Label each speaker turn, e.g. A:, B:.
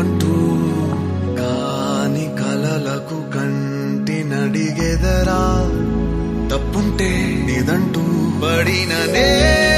A: అంటూ కాని కలలకు కంటి నడిగెదరా తప్పుంటే నిదంటూ పడిన